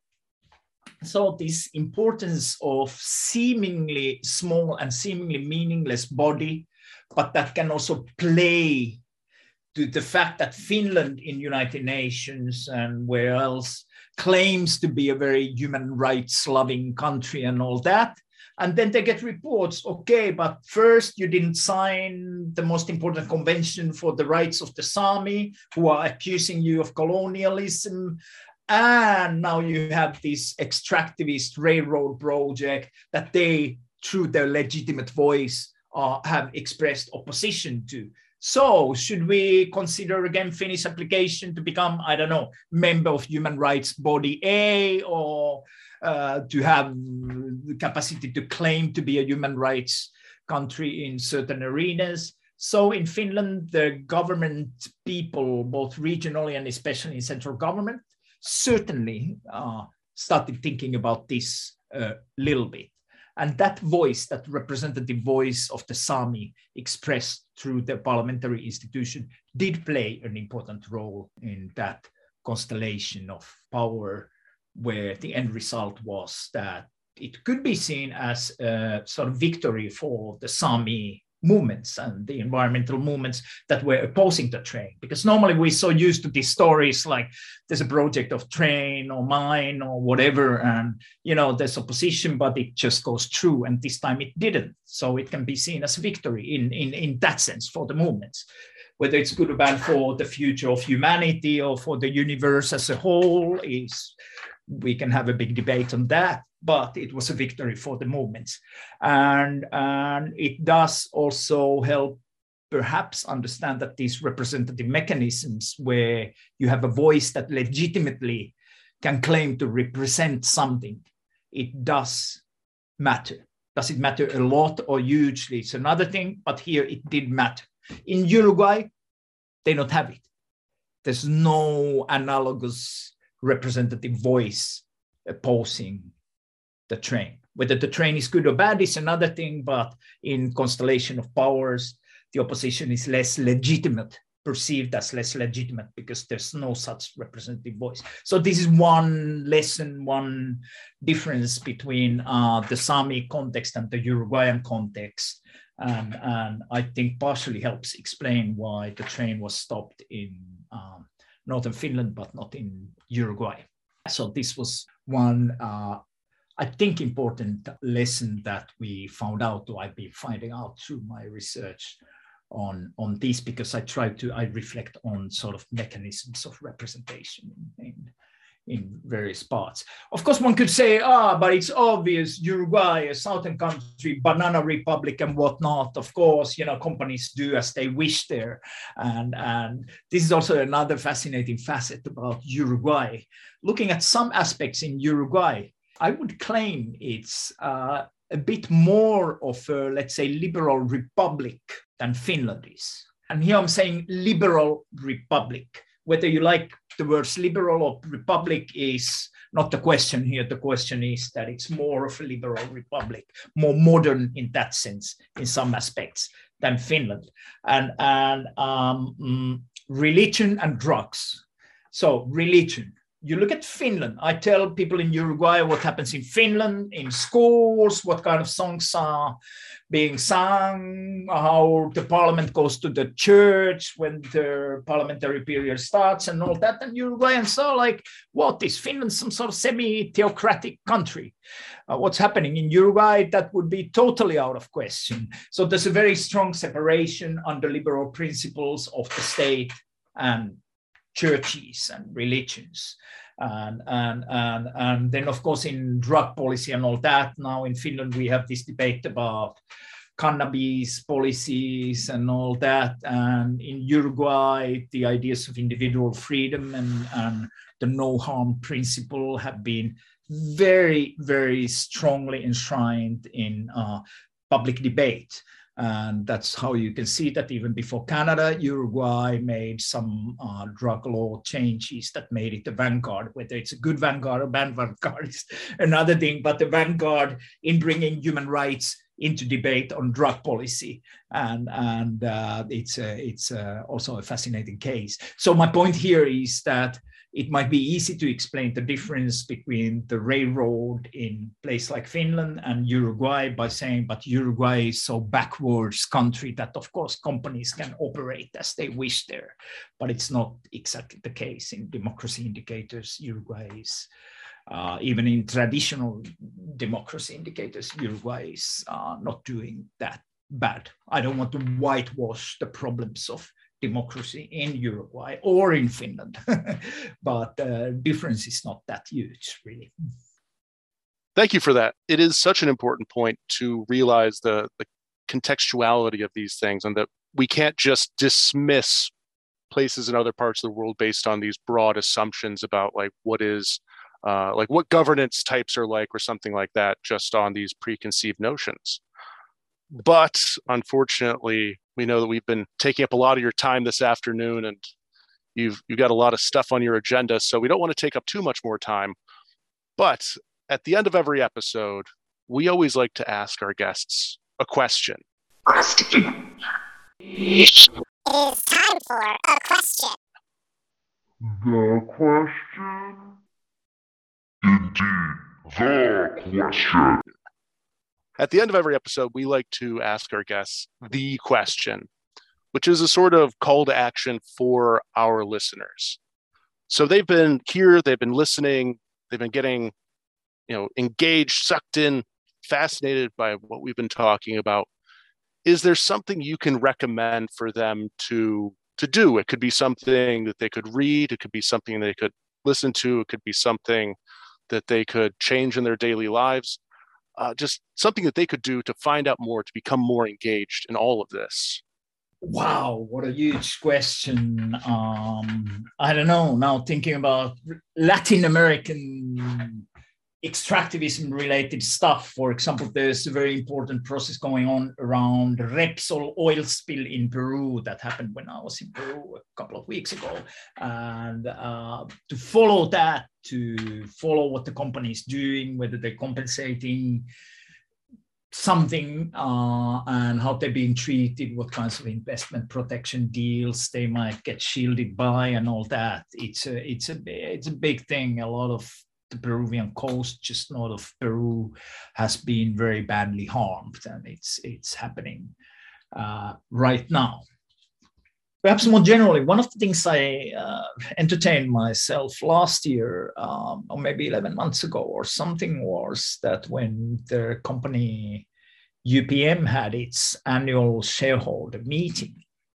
so this importance of seemingly small and seemingly meaningless body, but that can also play to the fact that Finland in United Nations and where else claims to be a very human rights loving country and all that. And then they get reports, okay, but first you didn't sign the most important convention for the rights of the Sami, who are accusing you of colonialism. And now you have this extractivist railroad project that they, through their legitimate voice, uh, have expressed opposition to. So should we consider again Finnish application to become, I don't know, member of human rights body A, or uh, to have the capacity to claim to be a human rights country in certain arenas? So in Finland, the government people, both regionally and especially in central government, certainly uh, started thinking about this a little bit. And that voice, that representative voice of the Sami expressed through the parliamentary institution, did play an important role in that constellation of power, where the end result was that it could be seen as a sort of victory for the Sami movements and the environmental movements that were opposing the train. Because normally we're so used to these stories like there's a project of train or mine or whatever, and you know there's opposition, but it just goes through, and this time it didn't. So it can be seen as a victory in, in, in that sense for the movements. Whether it's good or bad for the future of humanity or for the universe as a whole, is we can have a big debate on that. But it was a victory for the movements. And, and it does also help perhaps understand that these representative mechanisms where you have a voice that legitimately can claim to represent something, it does matter. Does it matter a lot or hugely? It's another thing, but here it did matter. In Uruguay, they don't have it. There's no analogous representative voice opposing the train. Whether the train is good or bad is another thing, but in constellation of powers, the opposition is less legitimate, perceived as less legitimate, because there's no such representative voice. So this is one lesson, one difference between uh, the Sami context and the Uruguayan context, and, and I think partially helps explain why the train was stopped in um, northern Finland, but not in Uruguay. So this was one uh, I think important lesson that we found out, or I've been finding out through my research on, on this, because I try to, I reflect on sort of mechanisms of representation in, in various parts. Of course, one could say, ah, but it's obvious, Uruguay, a southern country, banana republic and whatnot. Of course, you know, companies do as they wish there. And, and this is also another fascinating facet about Uruguay. Looking at some aspects in Uruguay, I would claim it's uh, a bit more of a, let's say, liberal republic than Finland is. And here I'm saying liberal republic. Whether you like the words liberal or republic is not the question here. The question is that it's more of a liberal republic, more modern in that sense, in some aspects, than Finland. And, and um, religion and drugs. So religion. You look at Finland, I tell people in Uruguay what happens in Finland, in schools, what kind of songs are being sung, how the parliament goes to the church when the parliamentary period starts and all that. And Uruguayans are like, what is Finland, some sort of semi-theocratic country? Uh, what's happening in Uruguay, that would be totally out of question. So there's a very strong separation under liberal principles of the state and churches and religions. And, and, and, and then, of course, in drug policy and all that, now in Finland, we have this debate about cannabis policies and all that. And in Uruguay, the ideas of individual freedom and, and the no harm principle have been very, very strongly enshrined in uh, public debate. And that's how you can see that even before Canada, Uruguay made some uh, drug law changes that made it the vanguard. Whether it's a good vanguard or bad vanguard is another thing, but the vanguard in bringing human rights into debate on drug policy. And, and uh, it's, a, it's a also a fascinating case. So my point here is that it might be easy to explain the difference between the railroad in a place like Finland and Uruguay by saying, but Uruguay is so backwards country that of course companies can operate as they wish there, but it's not exactly the case. In democracy indicators, Uruguay is, uh, even in traditional democracy indicators, Uruguay is uh, not doing that bad. I don't want to whitewash the problems of democracy in Uruguay or in Finland, but the uh, difference is not that huge, really. Thank you for that. It is such an important point to realize the, the contextuality of these things, and that we can't just dismiss places in other parts of the world based on these broad assumptions about like what is, uh, like what governance types are like or something like that, just on these preconceived notions. But unfortunately, we know that we've been taking up a lot of your time this afternoon, and you've you've got a lot of stuff on your agenda, so we don't want to take up too much more time. But at the end of every episode, we always like to ask our guests a question. Question. It is time for a question. The question? Indeed, the question. At the end of every episode, we like to ask our guests the question, which is a sort of call to action for our listeners. So they've been here, they've been listening, they've been getting, you know, engaged, sucked in, fascinated by what we've been talking about. Is there something you can recommend for them to, to do? It could be something that they could read, it could be something they could listen to, it could be something that they could change in their daily lives. Uh, just something that they could do to find out more, to become more engaged in all of this. Wow, what a huge question. Um, I don't know, now thinking about Latin American extractivism related stuff. For example, there's a very important process going on around Repsol oil spill in Peru that happened when I was in Peru a couple of weeks ago. And uh, to follow that, to follow what the company is doing, whether they're compensating something uh, and how they're being treated, what kinds of investment protection deals they might get shielded by and all that. It's a, it's a, it's a big thing. A lot of the Peruvian coast, just north of Peru, has been very badly harmed, and it's it's happening uh, right now. Perhaps more generally, one of the things I uh, entertained myself last year, um, or maybe eleven months ago or something, was that when the company U P M had its annual shareholder meeting,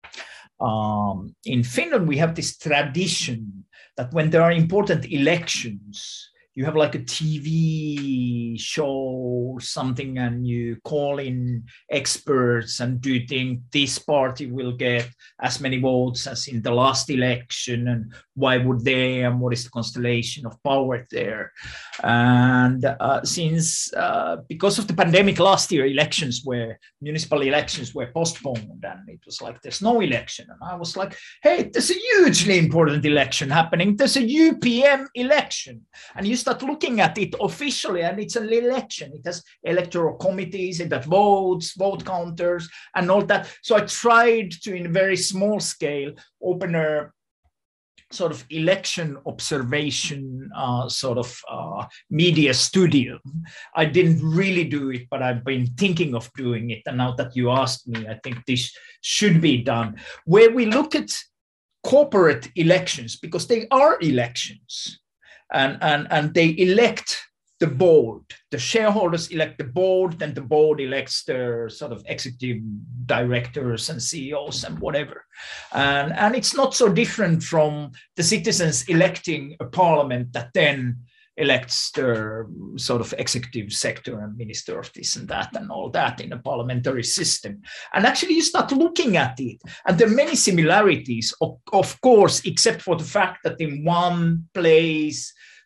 um, in Finland we have this tradition that when there are important elections, you have like a T V show or something, and you call in experts, and do you think this party will get as many votes as in the last election, and why would they, and what is the constellation of power there? And uh, since, uh, because of the pandemic last year, elections were, municipal elections were postponed, and it was like, there's no election. And I was like, hey, there's a hugely important election happening. There's a U P M election. And you start looking at it officially, and it's an election. It has electoral committees, it has votes, vote counters, and all that. So I tried to, in a very small scale, open a sort of election observation uh, sort of uh, media studio. I didn't really do it, but I've been thinking of doing it. And now that you asked me, I think this should be done, where we look at corporate elections, because they are elections. And, and, and they elect the board. The shareholders elect the board, then the board elects their sort of executive directors and C E Os and whatever. And, and it's not so different from the citizens electing a parliament that then elects their sort of executive sector and minister of this and that and all that in a parliamentary system. And actually you start looking at it, and there are many similarities, of, of course, except for the fact that in one place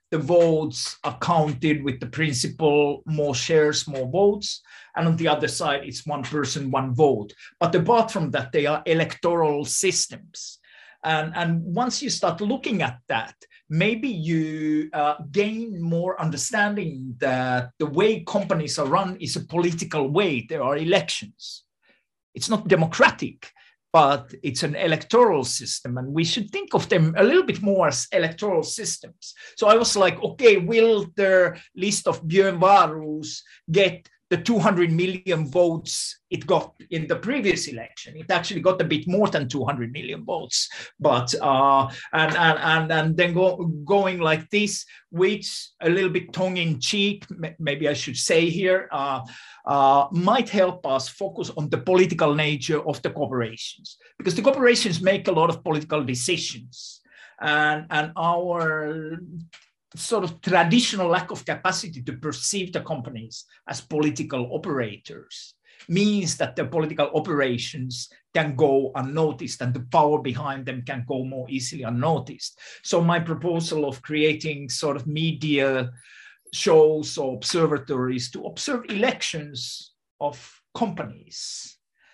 the votes are counted with the principle more shares, more votes. And on the other side, it's one person, one vote. But apart from that, they are electoral systems. And, and once you start looking at that, maybe you uh, gain more understanding that the way companies are run is a political way. There are elections. It's not democratic, but it's an electoral system. And we should think of them a little bit more as electoral systems. So I was like, okay, will the list of Björn Wahlroos get the two hundred million votes it got in the previous election? It actually got a bit more than two hundred million votes, but uh, and, and and and then go, going like this, which a little bit tongue in cheek, maybe I should say here, uh, uh, might help us focus on the political nature of the corporations, because the corporations make a lot of political decisions, and and our sort of traditional lack of capacity to perceive the companies as political operators means that the political operations can go unnoticed and the power behind them can go more easily unnoticed. So my proposal of creating sort of media shows or observatories to observe elections of companies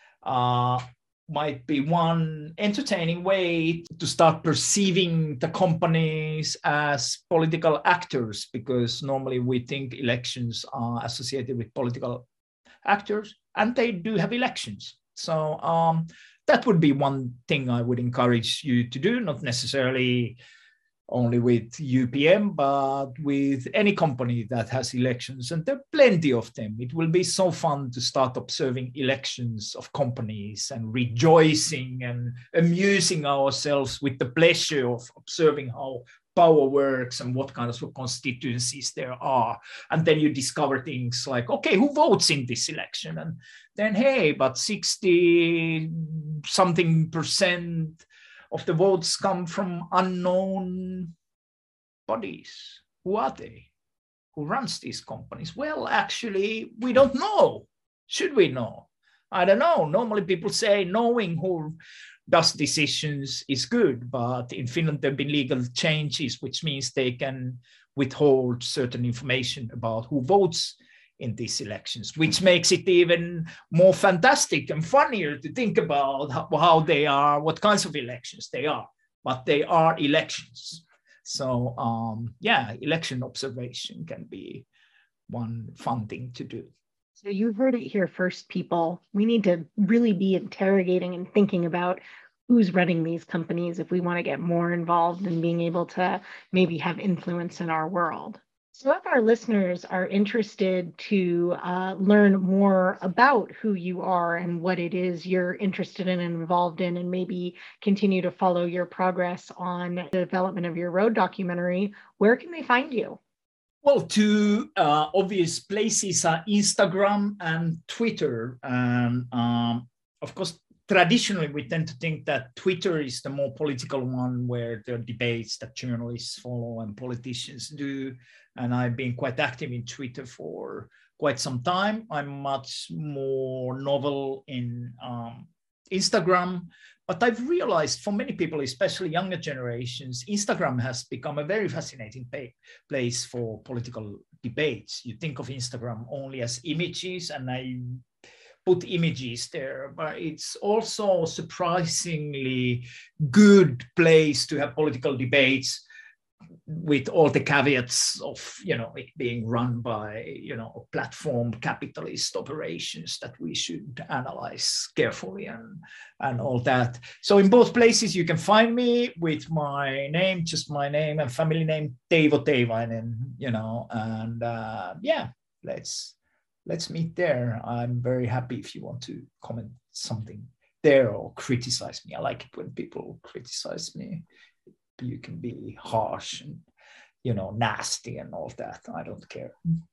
uh, might be one entertaining way to start perceiving the companies as political actors, because normally we think elections are associated with political actors, and they do have elections. So um, that would be one thing I would encourage you to do, not necessarily only with U P M, but with any company that has elections, and there are plenty of them. It will be so fun to start observing elections of companies and rejoicing and amusing ourselves with the pleasure of observing how power works and what kinds of constituencies there are. And then you discover things like, okay, who votes in this election? And then, hey, but sixty something percent of the votes come from unknown bodies. Who are they? Who runs these companies? Well, actually, we don't know. Should we know? I don't know. Normally people say knowing who does decisions is good, but in Finland there have been legal changes, which means they can withhold certain information about who votes in these elections, which makes it even more fantastic and funnier to think about how, how they are, what kinds of elections they are, but they are elections. So um, yeah, election observation can be one fun thing to do. So you heard it here first, people. We need to really be interrogating and thinking about who's running these companies if we want to get more involved in being able to maybe have influence in our world. So if our listeners are interested to uh, learn more about who you are and what it is you're interested in and involved in, and maybe continue to follow your progress on the development of your road documentary, where can they find you? Well, two uh, obvious places are Instagram and Twitter. And um, of course, traditionally, we tend to think that Twitter is the more political one, where there are debates that journalists follow and politicians do. And I've been quite active in Twitter for quite some time. I'm much more novel in um, Instagram. But I've realized for many people, especially younger generations, Instagram has become a very fascinating place for political debates. You think of Instagram only as images, and I put images there, but it's also a surprisingly good place to have political debates, with all the caveats of, you know, it being run by, you know, platform capitalist operations that we should analyze carefully and, and all that. So in both places, you can find me with my name, just my name and family name, Teivo Teivainen, you know, and uh, yeah, let's, let's meet there. I'm very happy if you want to comment something there or criticize me. I like it when people criticize me. You can be harsh and, you know, nasty and all that. I don't care.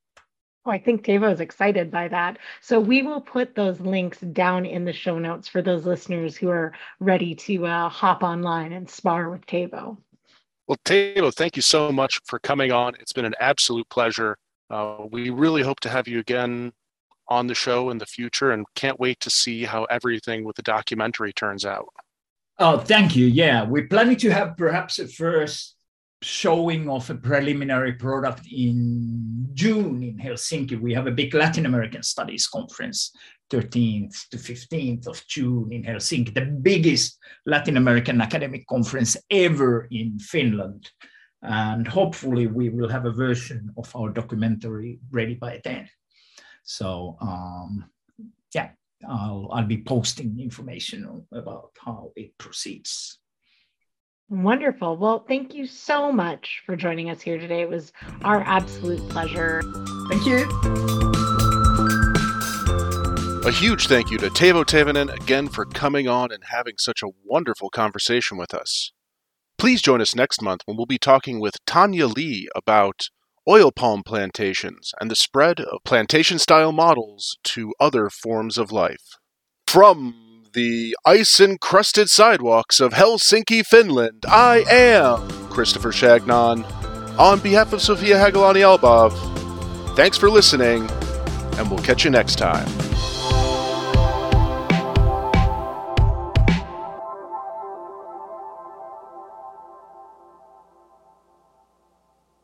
Oh, I think Teivo is excited by that. So we will put those links down in the show notes for those listeners who are ready to uh, hop online and spar with Teivo. Well, Teivo, thank you so much for coming on. It's been an absolute pleasure. Uh, we really hope to have you again on the show in the future, and can't wait to see how everything with the documentary turns out. Oh, thank you. Yeah, we're planning to have perhaps a first showing of a preliminary product in June in Helsinki. We have a big Latin American Studies conference, thirteenth to fifteenth of June in Helsinki, the biggest Latin American academic conference ever in Finland. And hopefully we will have a version of our documentary ready by then. So um, yeah, I'll, I'll be posting information about how it proceeds. Wonderful. Well, thank you so much for joining us here today. It was our absolute pleasure. Thank you. A huge thank you to Teivo Teivanen again for coming on and having such a wonderful conversation with us. Please join us next month when we'll be talking with Tanya Lee about oil palm plantations and the spread of plantation-style models to other forms of life. From the ice-encrusted sidewalks of Helsinki, Finland, I am Christopher Chagnon. On behalf of Sofia Hagelani-Albov, thanks for listening, and we'll catch you next time.